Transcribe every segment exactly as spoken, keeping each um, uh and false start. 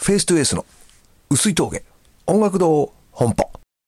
フェイストゥエースの薄い峠音楽堂本舗。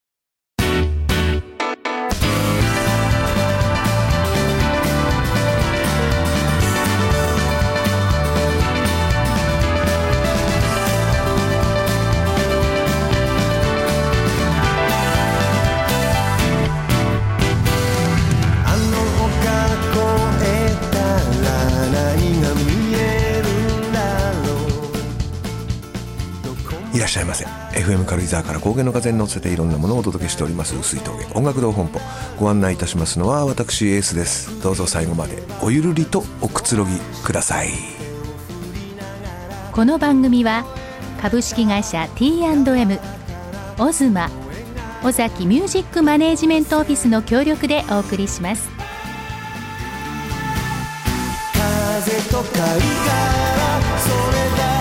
いらっしゃいませ。 エフエム 軽井沢から高原の風に乗せていろんなものをお届けしております薄い峠音楽堂本舗。ご案内いたしますのは私エースです。どうぞ最後までごゆるりとおくつろぎください。 この番組は株式会社 ティーアンドエム、 オズマ、尾崎ミュージックマネージメントオフィスの協力でお送りします。 風と貝からそれだ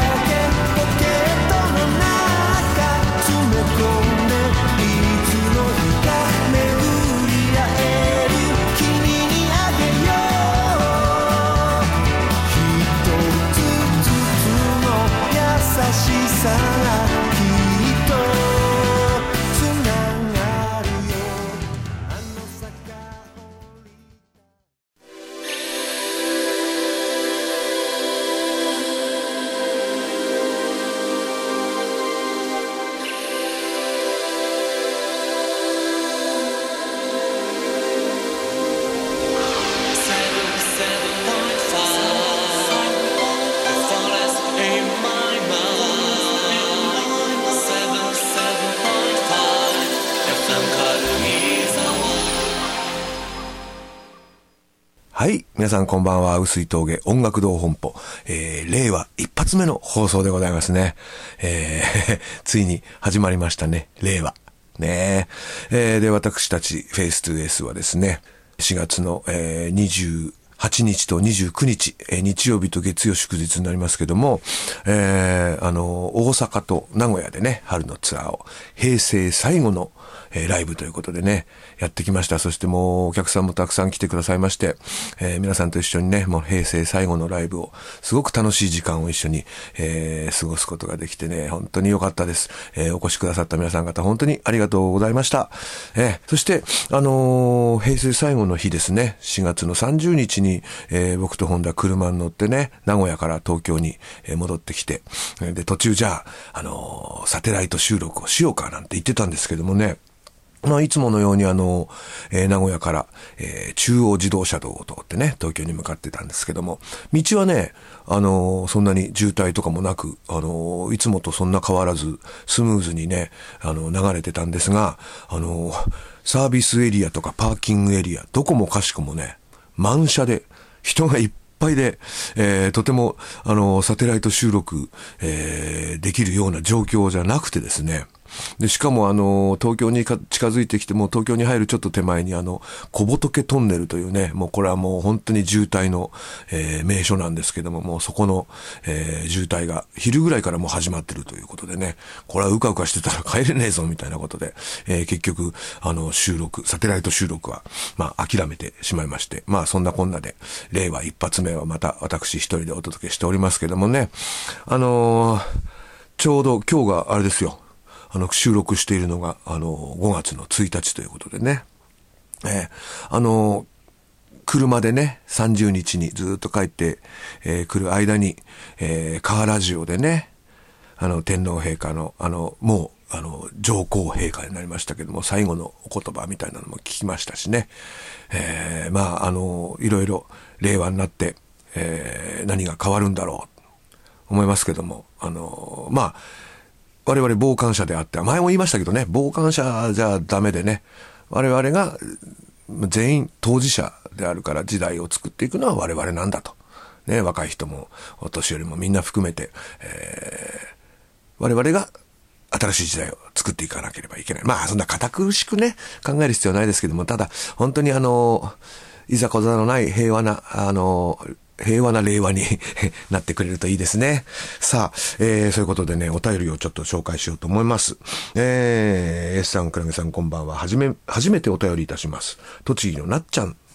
はい、皆さんこんばんは。薄い峠音楽堂本舗、えー、令和一発目の放送でございますね。えー、ついに始まりましたね、令和ねえー、で私たちフェイストゥエースはですね、しがつの、えー、にじゅうはちにちとにじゅうくにち、えー、日曜日と月曜祝日になりますけども、えー、あの大阪と名古屋でね、春のツアーを平成最後のえー、ライブということでね、やってきました。そしてもうお客さんもたくさん来てくださいまして、えー、皆さんと一緒にね、もう平成最後のライブを、すごく楽しい時間を一緒に、えー、過ごすことができてね、本当に良かったです。えー、お越しくださった皆さん方、本当にありがとうございました。えー、そして、あのー、平成最後の日ですね、しがつのさんじゅうにちに、えー、僕と本田車に乗ってね、名古屋から東京に戻ってきて、で、途中じゃあ、あのー、サテライト収録をしようかなんて言ってたんですけどもね、まあ、いつものようにあの、えー、名古屋から、えー、中央自動車道を通ってね、東京に向かってたんですけども、道はね、あのー、そんなに渋滞とかもなく、あのー、いつもとそんな変わらず、スムーズにね、あのー、流れてたんですが、あのー、サービスエリアとかパーキングエリア、どこもかしこもね、満車で、人がいっぱいで、えー、とても、あのー、サテライト収録、えー、できるような状況じゃなくてですね、で、しかもあの、東京に近づいてきて、もう東京に入るちょっと手前にあの、小仏トンネルというね、もうこれはもう本当に渋滞の、えー、名所なんですけども、もうそこの、えー、渋滞が昼ぐらいからもう始まってるということでね、これはうかうかしてたら帰れねえぞみたいなことで、えー、結局、あの、収録、サテライト収録は、まあ諦めてしまいまして、まあそんなこんなで、令和一発目はまた私一人でお届けしておりますけどもね、あのー、ちょうど今日があれですよ、あの、収録しているのが、あの、ごがつのついたちということでね。えー、あの、車でね、さんじゅうにちにずっと帰って、えー、来る間に、えー、カーラジオでね、あの、天皇陛下の、あの、もう、あの、上皇陛下になりましたけども、最後のお言葉みたいなのも聞きましたしね。えー、まあ、あの、いろいろ令和になって、えー、何が変わるんだろう、思いますけども、あの、まあ、我々傍観者であって、前も言いましたけどね、傍観者じゃダメでね、我々が全員当事者であるから時代を作っていくのは我々なんだと。ね、若い人もお年寄りもみんな含めて、えー、我々が新しい時代を作っていかなければいけない。まあそんな堅苦しくね、考える必要はないですけども、ただ本当にあの、いざこざのない平和な、あの、平和な令和になってくれるといいですね。さあ、えー、そういうことでね、お便りをちょっと紹介しようと思います。えー、S さん、クラゲさんこんばんは。はじめ、初めてお便りいたします。栃木のなっちゃん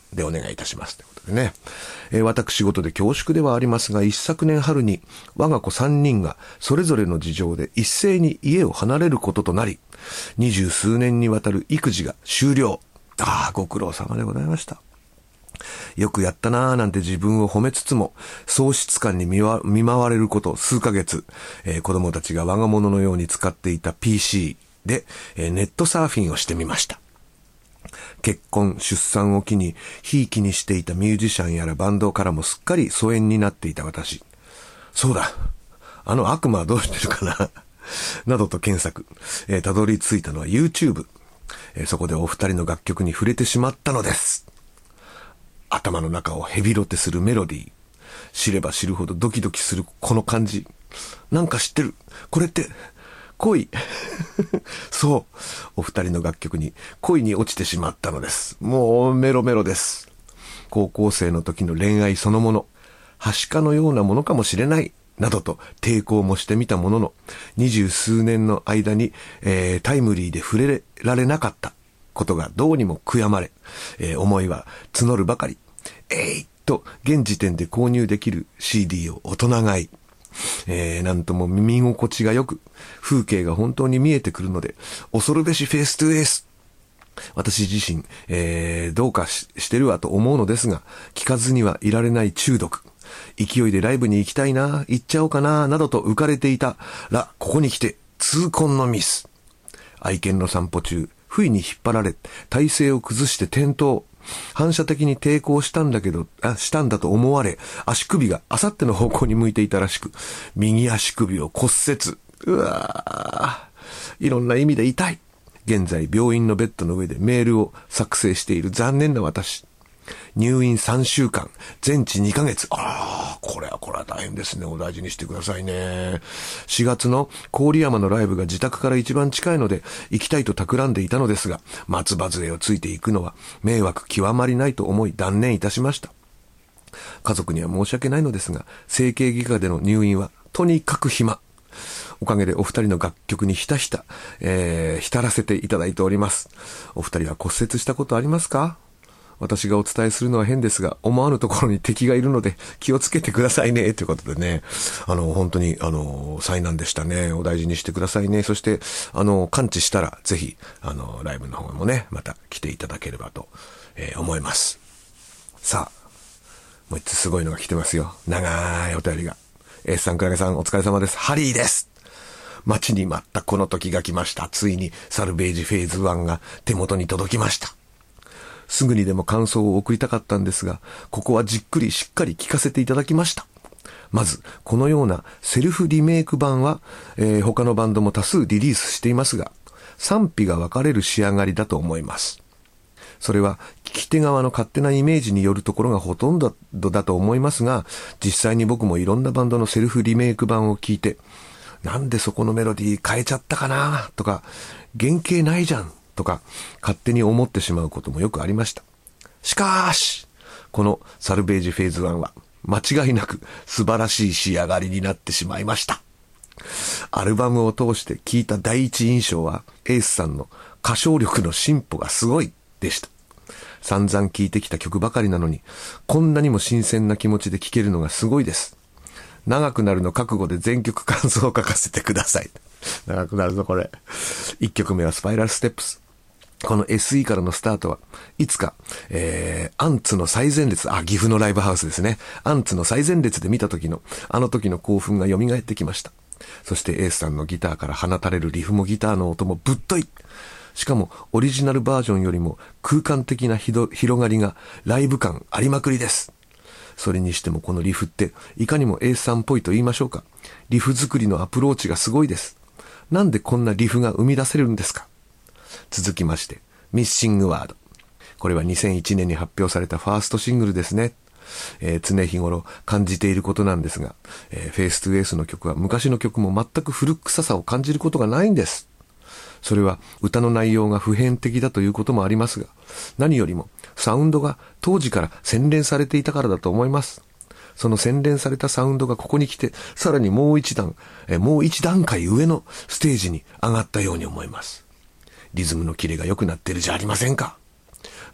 でお願いいたしますということでね、えー、私事で恐縮ではありますが、一昨年春に我が子三人がそれぞれの事情で一斉に家を離れることとなり、二十数年にわたる育児が終了。ああ、ご苦労様でございました。よくやったなーなんて自分を褒めつつも、喪失感に見わ、見舞われること数ヶ月、えー、子供たちが我が物のように使っていた ピーシー で、えー、ネットサーフィンをしてみました。結婚、出産を機に、ひいきにしていたミュージシャンやらバンドからもすっかり疎遠になっていた私。そうだ、あの悪魔はどうしてるかななどと検索、えー、たどり着いたのは YouTube。えー、そこでお二人の楽曲に触れてしまったのです。頭の中をヘビロテするメロディー。知れば知るほどドキドキするこの感じ。なんか知ってる。これって、恋。そう。お二人の楽曲に恋に落ちてしまったのです。もうメロメロです。高校生の時の恋愛そのもの。はしかのようなものかもしれない。などと抵抗もしてみたものの、二十数年の間に、えー、タイムリーで触れられなかったことがどうにも悔やまれ、えー、思いは募るばかり。えいっと現時点で購入できる シーディー を大人買い。えー、なんとも耳心地がよく、風景が本当に見えてくるので、恐るべしフェイストゥエース。私自身、えー、どうか し, してるわと思うのですが、聞かずにはいられない中毒。勢いでライブに行きたいな、行っちゃおうかな、などと浮かれていたら、ここに来て、痛恨のミス。愛犬の散歩中、不意に引っ張られ、体勢を崩して転倒。反射的に抵抗したんだけど、あ、したんだと思われ、足首があさっての方向に向いていたらしく、右足首を骨折。うわー、いろんな意味で痛い。現在、病院のベッドの上でメールを作成している残念な私。入院さんしゅうかん、全治にかげつ。ああ、これはこれは大変ですね。お大事にしてくださいね。しがつの郡山のライブが自宅から一番近いので、行きたいと企んでいたのですが、松葉杖をついていくのは迷惑極まりないと思い断念いたしました。家族には申し訳ないのですが、整形外科での入院はとにかく暇。おかげでお二人の楽曲にひたひた、えー、浸らせていただいております。お二人は骨折したことありますか？私がお伝えするのは変ですが、思わぬところに敵がいるので気をつけてくださいね。ということでね、あの、本当に、あの、災難でしたね。お大事にしてくださいね。そして、あの、完治したら、ぜひ、あの、ライブの方もね、また来ていただければと、えー、思います。さあ、もう一つすごいのが来てますよ。長いお便りが。エースさん、クラゲさん、お疲れ様です。ハリーです。待ちに待ったこの時が来ました。ついに、サルベージフェーズワンが手元に届きました。すぐにでも感想を送りたかったんですが、ここはじっくりしっかり聞かせていただきました。まず、このようなセルフリメイク版は、えー、他のバンドも多数リリースしていますが、賛否が分かれる仕上がりだと思います。それは、聞き手側の勝手なイメージによるところがほとんどだと思いますが、実際に僕もいろんなバンドのセルフリメイク版を聞いて、なんでそこのメロディー変えちゃったかなとか、原型ないじゃんとか勝手に思ってしまうこともよくありました。しかーし、このサルベージフェーズワンは間違いなく素晴らしい仕上がりになってしまいました。アルバムを通して聞いた第一印象は、エースさんの歌唱力の進歩がすごいでした。散々聴いてきた曲ばかりなのに、こんなにも新鮮な気持ちで聴けるのがすごいです。長くなるの覚悟で全曲感想を書かせてください。長くなるぞこれ。いっきょくめはスパイラルステップス。この エスイー からのスタートはいつか、えー、アンツの最前列、あ、岐阜のライブハウスですね。アンツの最前列で見た時の、あの時の興奮が蘇ってきました。そしてエースさんのギターから放たれるリフもギターの音もぶっとい。しかもオリジナルバージョンよりも空間的なひど広がりがライブ感ありまくりです。それにしてもこのリフっていかにもエースさんっぽいと言いましょうか。リフ作りのアプローチがすごいです。なんでこんなリフが生み出せるんですか。続きまして、ミッシングワード。これはにせんいちねんに発表されたファーストシングルですね。えー、常日頃感じていることなんですが、えー、フェイストゥエースの曲は昔の曲も全く古臭さを感じることがないんです。それは歌の内容が普遍的だということもありますが、何よりもサウンドが当時から洗練されていたからだと思います。その洗練されたサウンドがここに来て、さらにもう一段、えもう一段階上のステージに上がったように思います。リズムのキレが良くなってるじゃありませんか。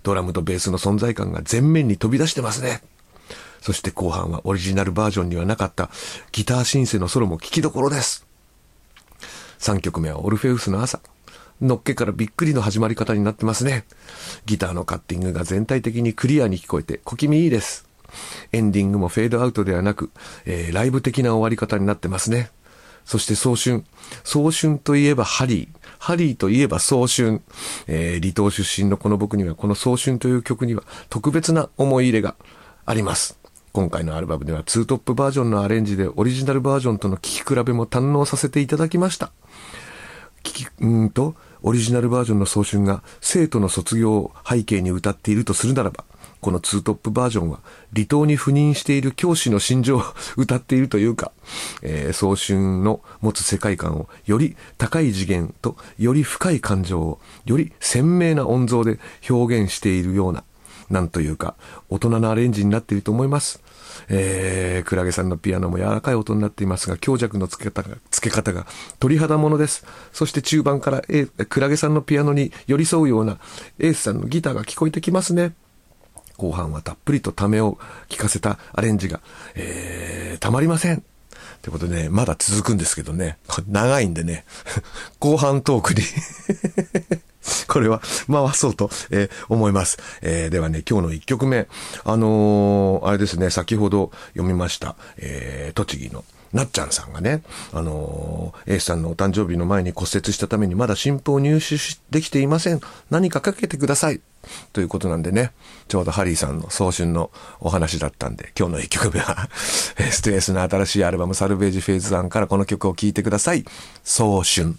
ドラムとベースの存在感が前面に飛び出してますね。そして後半はオリジナルバージョンにはなかったギターシンセのソロも聴きどころです。さんきょくめはオルフェウスの朝。のっけからびっくりの始まり方になってますね。ギターのカッティングが全体的にクリアに聞こえて小気味いいです。エンディングもフェードアウトではなく、えー、ライブ的な終わり方になってますね。そして早春。早春といえばハリー。ハリーといえば早春。えー、離島出身のこの僕にはこの早春という曲には特別な思い入れがあります。今回のアルバムではツートップバージョンのアレンジでオリジナルバージョンとの聴き比べも堪能させていただきました。聞き、うんと、オリジナルバージョンの早春が生徒の卒業を背景に歌っているとするならば、このツートップバージョンは離島に赴任している教師の心情を歌っているというか、えー、早春の持つ世界観をより高い次元とより深い感情をより鮮明な音像で表現しているような、なんというか大人なアレンジになっていると思います。えー、クラゲさんのピアノも柔らかい音になっていますが、強弱の付け方が、付け方が鳥肌ものです。そして中盤から、えー、クラゲさんのピアノに寄り添うようなエースさんのギターが聞こえてきますね。後半はたっぷりとためを聞かせたアレンジが、えー、たまりません。ということでね、まだ続くんですけどね、長いんでね、後半トークにこれは回そうと、えー、思います。えー、ではね、今日のいっきょくめ、あのー、あれですね、先ほど読みました、えー、栃木のなっちゃんさんがね、あのー、エースさんのお誕生日の前に骨折したためにまだ新譜を入手できていません。何かかけてください。ということなんでね、ちょうどハリーさんの早春のお話だったんで、今日のいっきょくめは、ストレスの新しいアルバムサルベージフェーズワンからこの曲を聴いてください。早春。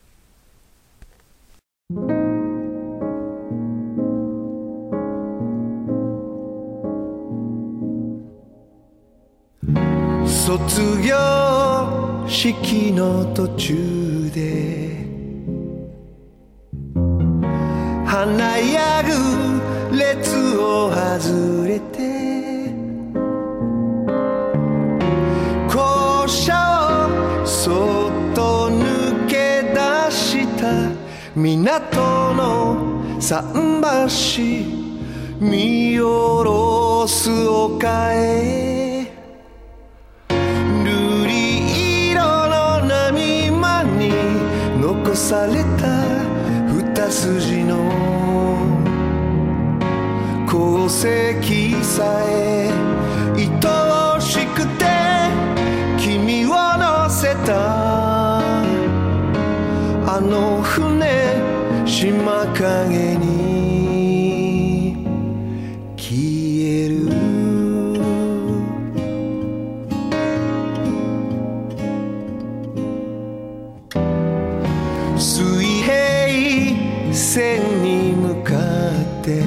卒業式の途中で華やぐ列を外れて校舎をそっと抜け出した港の桟橋見下ろす丘へ残された二筋の功績さえ愛おしくて君を乗せたあの船島影に消える水平線に向かって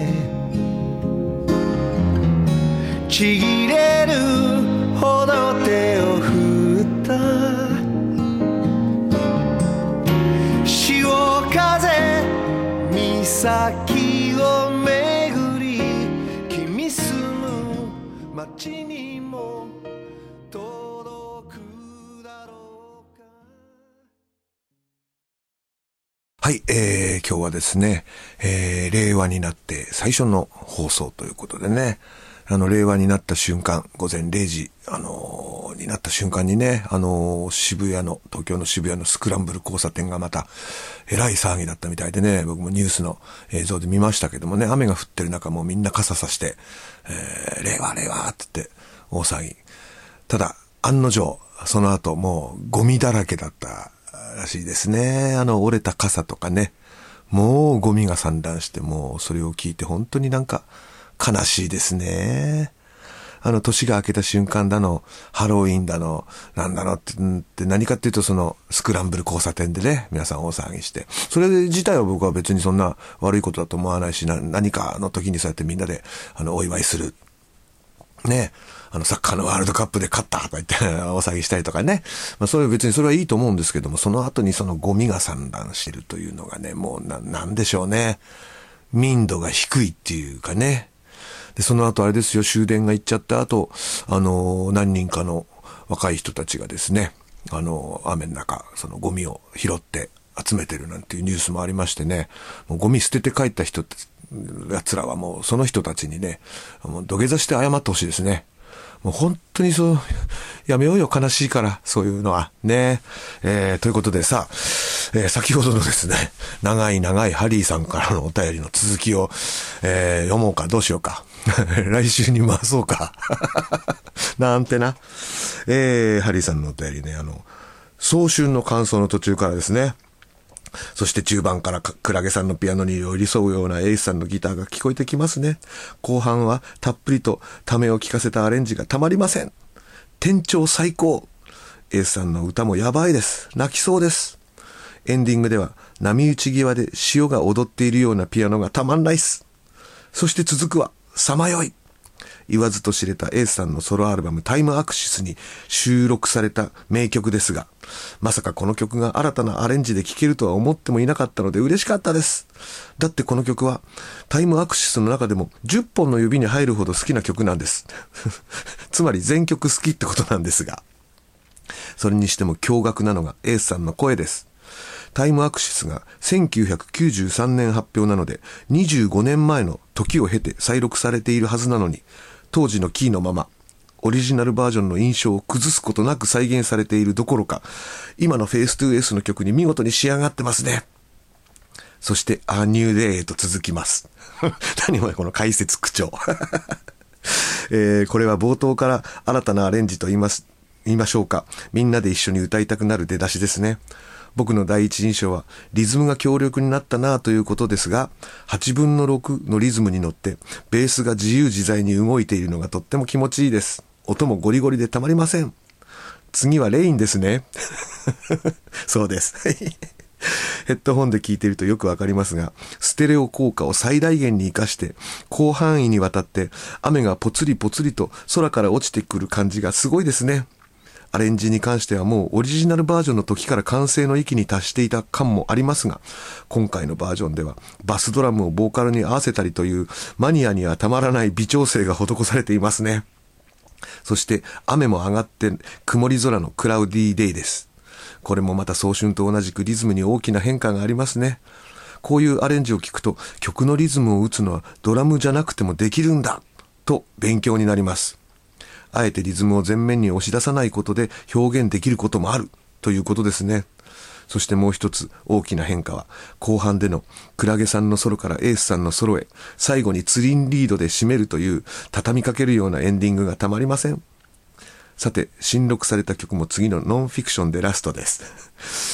ちぎれるほど手を振った潮風岬を巡り君住む街にも届くだろうか。 はい、えー、今日はですね、えー、令和になって最初の放送ということでね、あの、令和になった瞬間、午前れいじ、あのー、になった瞬間にね、あのー、渋谷の、東京の渋谷のスクランブル交差点がまた、えらい騒ぎだったみたいでね、僕もニュースの映像で見ましたけどもね、雨が降ってる中もうみんな傘さして、えー、令和令和って言って大騒ぎ。ただ、案の定、その後もうゴミだらけだったらしいですね。あの、折れた傘とかね、もうゴミが散乱して、もうそれを聞いて本当になんか悲しいですね。あの、年が明けた瞬間だの、ハロウィンだの、なんだのって、って何かっていうとその、スクランブル交差点でね、皆さん大騒ぎして。それ自体は僕は別にそんな悪いことだと思わないし、な何かの時にそうやってみんなで、あの、お祝いする。ね。あの、サッカーのワールドカップで勝ったとか言って大騒ぎしたりとかね。まあ、それ別にそれはいいと思うんですけども、その後にそのゴミが散乱してるというのがね、もうな、なんでしょうね。民度が低いっていうかね。で、その後あれですよ、終電が行っちゃった後、あの、何人かの若い人たちがですね、あの、雨の中、そのゴミを拾って集めてるなんていうニュースもありましてね、もうゴミ捨てて帰った人奴らはもうその人たちにね、もう土下座して謝ってほしいですね。もう本当にそう、やめようよ、悲しいから、そういうのは。ね。えー、ということでさ、えー、先ほどのですね、長い長いハリーさんからのお便りの続きを、えー、読もうか、どうしようか。来週に回そうか。なんてな。えー、ハリーさんのお便りね、あの、早春の感想の途中からですね。そして中盤からクラゲさんのピアノに寄り添うようなエイスさんのギターが聞こえてきますね。後半はたっぷりとためを聞かせたアレンジがたまりません。店長最高。エイスさんの歌もやばいです。泣きそうです。エンディングでは波打ち際で潮が踊っているようなピアノがたまんないっす。そして続くはさまよい。言わずと知れたエースさんのソロアルバムタイムアクシスに収録された名曲ですが、まさかこの曲が新たなアレンジで聴けるとは思ってもいなかったので嬉しかったです。だってこの曲はタイムアクシスの中でもじゅっぽんの指に入るほど好きな曲なんです。つまり全曲好きってことなんですが、それにしても驚愕なのがエースさんの声です。タイムアクシスがせんきゅうひゃくきゅうじゅうさんねん発表なのでにじゅうごねんまえの時を経て再録されているはずなのに、当時のキーのままオリジナルバージョンの印象を崩すことなく再現されているどころか、今のフェイストゥーエースの曲に見事に仕上がってますね。そしてA New Dayへと続きます。何もこの解説口調、えー、これは冒頭から新たなアレンジと言います言いましょうか、みんなで一緒に歌いたくなる出だしですね。僕の第一印象はリズムが強力になったなということですが、はちぶんのろくのリズムに乗ってベースが自由自在に動いているのがとっても気持ちいいです。音もゴリゴリでたまりません。次はレインですね。そうです。ヘッドホンで聞いているとよくわかりますが、ステレオ効果を最大限に活かして広範囲にわたって雨がポツリポツリと空から落ちてくる感じがすごいですね。アレンジに関してはもうオリジナルバージョンの時から完成の域に達していた感もありますが、今回のバージョンではバスドラムをボーカルに合わせたりというマニアにはたまらない微調整が施されていますね。そして雨も上がって曇り空のクラウディーデイです。これもまた早春と同じくリズムに大きな変化がありますね。こういうアレンジを聞くと曲のリズムを打つのはドラムじゃなくてもできるんだと勉強になります。あえてリズムを前面に押し出さないことで表現できることもあるということですね。そしてもう一つ大きな変化は後半でのクラゲさんのソロからエースさんのソロへ、最後にツリンリードで締めるという畳みかけるようなエンディングがたまりません。さて新録された曲も次のノンフィクションでラストです。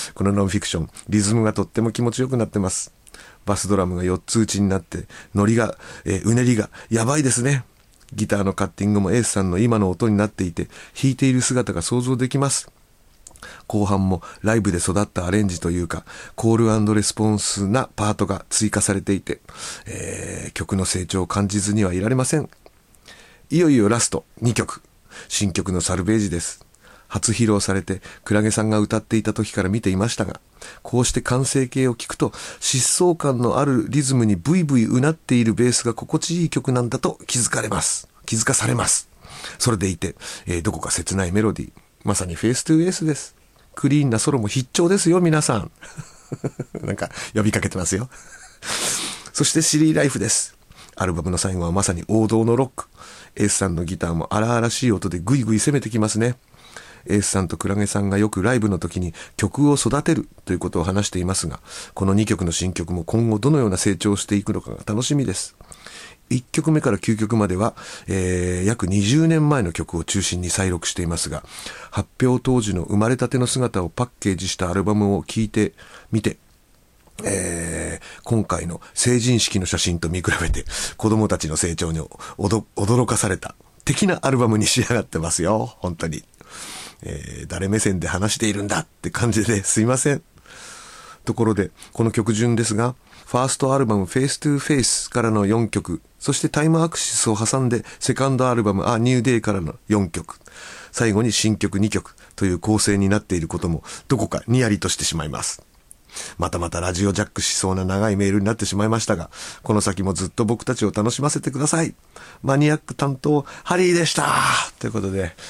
このノンフィクションリズムがとっても気持ちよくなってます。バスドラムがよっつ打ちになってノリが、えー、うねりがやばいですね。ギターのカッティングもエースさんの今の音になっていて弾いている姿が想像できます。後半もライブで育ったアレンジというかコール&レスポンスなパートが追加されていて、えー、曲の成長を感じずにはいられません。いよいよラストにきょく、新曲のサルベージです。初披露されてクラゲさんが歌っていた時から見ていましたが、こうして完成形を聞くと疾走感のあるリズムにブイブイうなっているベースが心地いい曲なんだと気づかれます気づかされます。それでいて、えー、どこか切ないメロディー、まさにフェイストゥーエースです。クリーンなソロも必聴ですよ皆さん。なんか呼びかけてますよ。そしてシリーライフです。アルバムの最後はまさに王道のロック。エースさんのギターも荒々しい音でグイグイ攻めてきますね。エースさんとクラゲさんがよくライブの時に曲を育てるということを話していますが、このにきょくの新曲も今後どのような成長をしていくのかが楽しみです。いっきょくめからきゅうきょくまでは、えー、約にじゅうねんまえの曲を中心に再録していますが、発表当時の生まれたての姿をパッケージしたアルバムを聴いてみて、えー、今回の成人式の写真と見比べて子供たちの成長に驚かされた的なアルバムに仕上がってますよ。本当に、えー、誰目線で話しているんだって感じですいません。ところでこの曲順ですが、ファーストアルバム Face to Face からのよんきょく、そしてタイムアクシスを挟んでセカンドアルバム A New Day からのよんきょく、最後に新曲にきょくという構成になっていることもどこかニヤリとしてしまいます。またまたラジオジャックしそうな長いメールになってしまいましたが、この先もずっと僕たちを楽しませてください。マニアック担当ハリーでしたということで、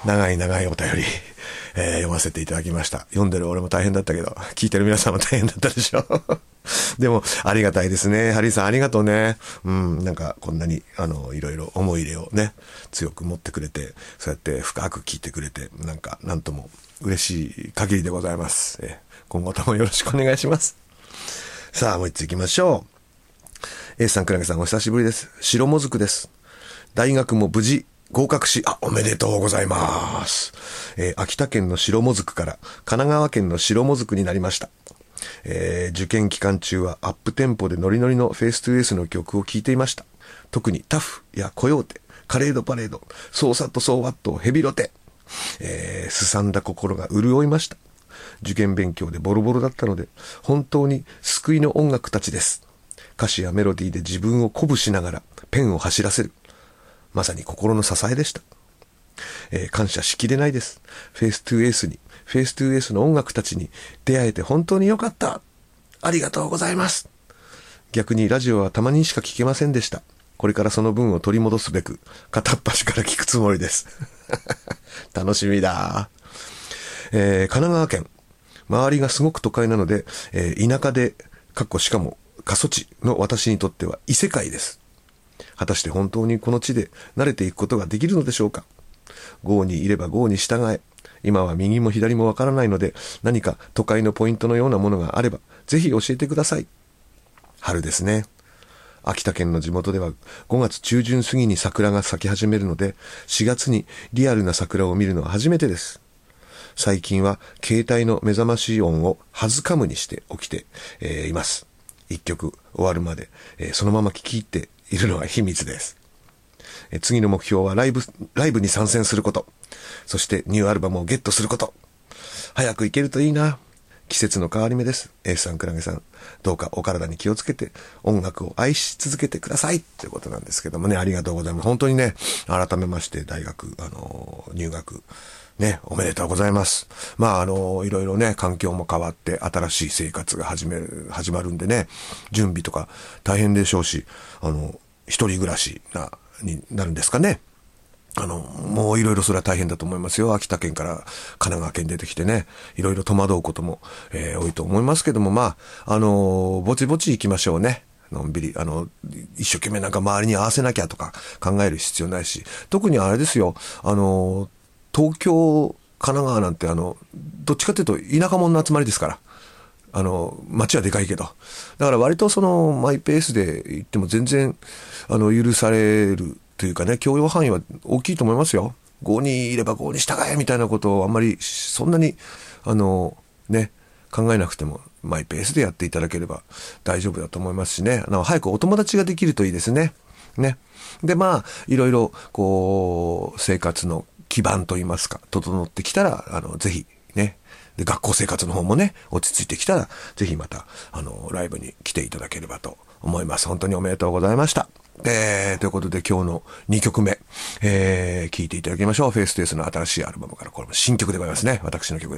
長い長いお便り、えー、読ませていただきました。読んでる俺も大変だったけど、聞いてる皆さんも大変だったでしょでも、ありがたいですね。ハリーさんありがとうね。うん、なんか、こんなに、あの、いろいろ思い入れをね、強く持ってくれて、そうやって深く聞いてくれて、なんか、なんとも嬉しい限りでございます。えー、今後ともよろしくお願いします。さあ、もう一つ行きましょう。エースさん、クラゲさん、お久しぶりです。白もずくです。大学も無事、合格し、あ、おめでとうございます。えー、秋田県の白もずくから神奈川県の白もずくになりました。えー、受験期間中はアップテンポでノリノリのフェイストゥエースの曲を聴いていました。特にタフやコヨーテ、カレードパレード、ソーサとソーワット、ヘビロテ、えー、すさんだ心が潤いました。受験勉強でボロボロだったので、本当に救いの音楽たちです。歌詞やメロディーで自分を鼓舞しながらペンを走らせる。まさに心の支えでした。えー、感謝しきれないです。フェイストゥエースに、フェイストゥエースの音楽たちに出会えて本当によかった。ありがとうございます。逆にラジオはたまにしか聞けませんでした。これからその分を取り戻すべく、片っ端から聞くつもりです。楽しみだ。えー、神奈川県。周りがすごく都会なので、えー、田舎で、かっこしかも過疎地の私にとっては異世界です。果たして本当にこの地で慣れていくことができるのでしょうか。郷にいれば郷に従え。今は右も左もわからないので、何か都会のポイントのようなものがあれば、ぜひ教えてください。春ですね。秋田県の地元ではごがつ中旬過ぎに桜が咲き始めるので、しがつにリアルな桜を見るのは初めてです。最近は携帯の目覚まし音をハズカムにして起きて、えー、います。一曲終わるまで、えー、そのまま聴き入っているのは秘密です。えー、次の目標はライブ、ライブに参戦すること。そしてニューアルバムをゲットすること。早く行けるといいな。季節の変わり目です。エースさん、クラゲさん、どうかお体に気をつけて音楽を愛し続けてくださいということなんですけどもね、ありがとうございます。本当にね、改めまして大学、あのー、入学、ね、おめでとうございます。まあ、あのー、いろいろね、環境も変わって新しい生活が始める、始まるんでね、準備とか大変でしょうし、あの、一人暮らしな、になるんですかね。あの、もういろいろそれは大変だと思いますよ。秋田県から神奈川県出てきてね、いろいろ戸惑うことも、えー、多いと思いますけども、まあ、あのー、ぼちぼち行きましょうね。のんびり、あの、一生懸命なんか周りに合わせなきゃとか考える必要ないし、特にあれですよ、あのー、東京、神奈川なんてあの、どっちかというと田舎者の集まりですから、あの、街はでかいけど、だから割とそのマイペースで行っても全然、あの、許される、というかね、許容範囲は大きいと思いますよ。郷にいれば郷に従えみたいなことをあんまりそんなにあのね考えなくてもマイペースでやっていただければ大丈夫だと思いますしね。あの早くお友達ができるといいですね。ね。でまあいろいろこう生活の基盤といいますか整ってきたらあのぜひね。で学校生活の方もね落ち着いてきたらぜひまたあのライブに来ていただければと思います。本当におめでとうございました。えー、ということで今日のにきょくめ、えー、聴いていただきましょう。フェイストゥエースの新しいアルバムからこれも新曲でございますね。私の曲です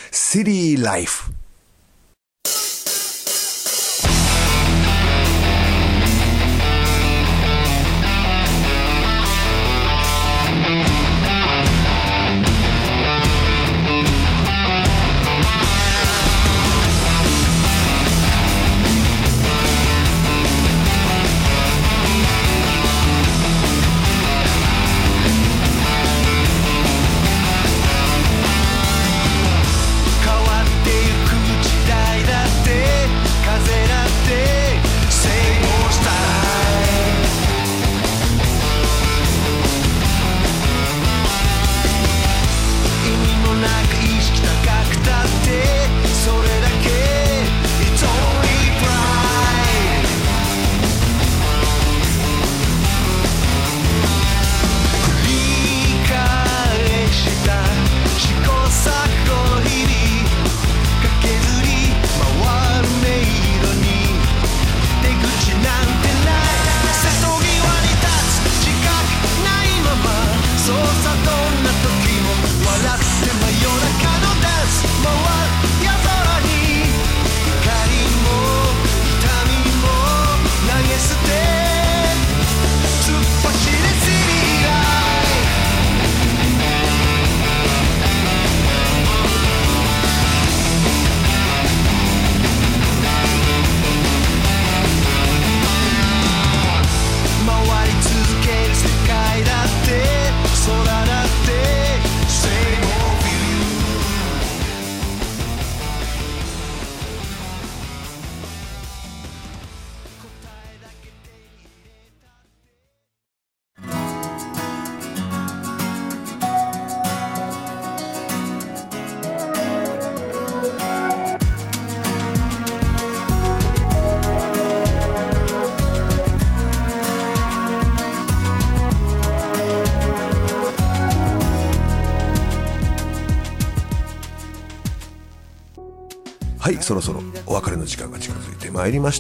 。City Life。 変わってゆくはい、そろそろお別れの時間が近づいてまいりました。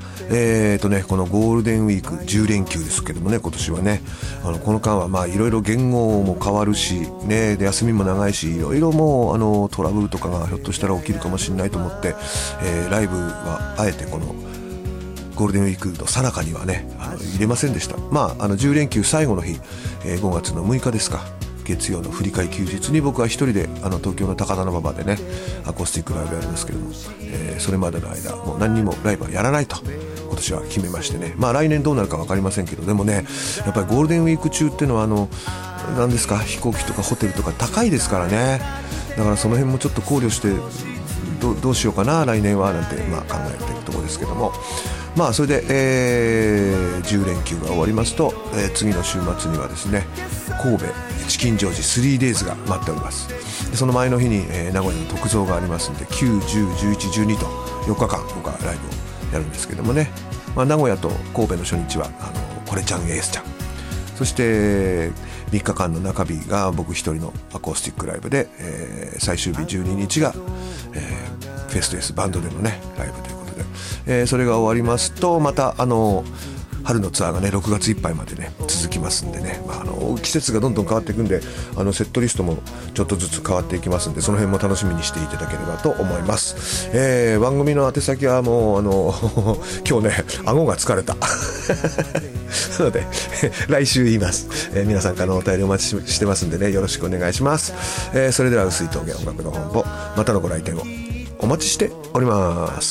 えーとね、このゴールデンウィークじゅう連休ですけどもね、今年はね、あのこの間はまあいろいろ言語も変わるし、ね、で休みも長いし、いろいろもうあのトラブルとかがひょっとしたら起きるかもしれないと思って、えー、ライブはあえてこのゴールデンウィークの最中にはね、あの入れませんでした。まああのじゅう連休最後の日、えー、ごがつのむいかですか。月曜の振り替え休日に僕は一人であの東京の高田馬場でねアコースティックライブやるんですけども、えー、それまでの間もう何にもライブはやらないと今年は決めましてね、まあ来年どうなるか分かりませんけど、でもねやっぱりゴールデンウィーク中っていうのはあの何ですか、飛行機とかホテルとか高いですからね、だからその辺もちょっと考慮して ど, どうしようかな来年はなんてまあ考えているところですけども、まあそれで、えー、じゅう連休が終わりますと、えー、次の週末にはですね神戸チキンジョージ スリーデイズが待っております。でその前の日に、えー、名古屋の特造がありますんできゅう、じゅう、じゅういち、じゅうにとよっかかん僕はライブをやるんですけどもね、まあ、名古屋と神戸の初日はあのこれちゃんエースちゃん、そしてみっかかんの中日が僕一人のアコースティックライブで、えー、最終日じゅうににちが、えー、フェストエスバンドでのねライブということで、えー、それが終わりますとまたあの春のツアーがねろくがついっぱいまでね続きますんでね、まあ、あの季節がどんどん変わっていくんであのセットリストもちょっとずつ変わっていきますんで、その辺も楽しみにしていただければと思います。えー、番組の宛先はもうあの今日ね顎が疲れたなので来週言います。えー、皆さんからのお便りお待ちしてますんでねよろしくお願いします。えー、それでは薄い峠音楽の本舗またのご来店をお待ちしております。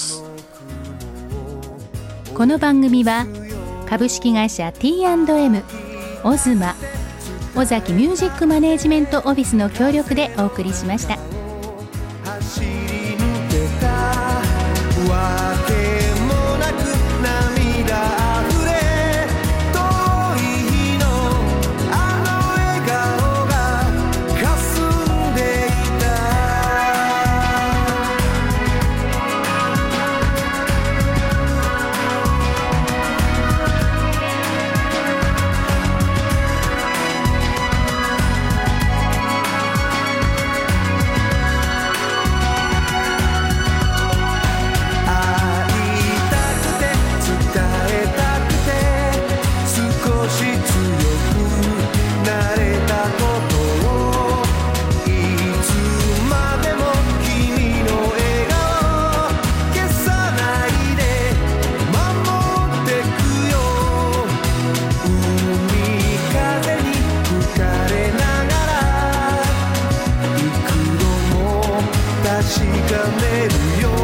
この番組は株式会社 ティーアンドエム オズマ尾崎ミュージックマネージメントオフィスの協力でお送りしました。 走り抜けたわけもなく涙あふれ遠い日のあの笑顔が霞んでいた。確かめるよ